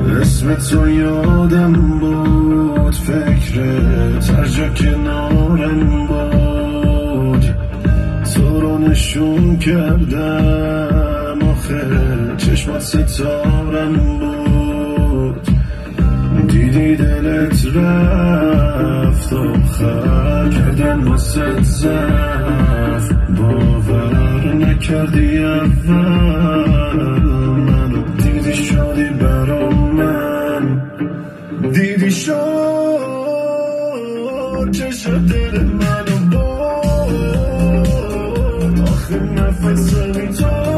اسم تو یادم بود، فکرت هر جا کنارم بود. تو رو نشون کردم آخه چشمات ستارم بود. دیدی دلت رفت آخر کردن واسه زفت. باور نکردی اول منو دیدی شدی برا من. دیدی شد چشم دل منو بود. آخه نفس بی تو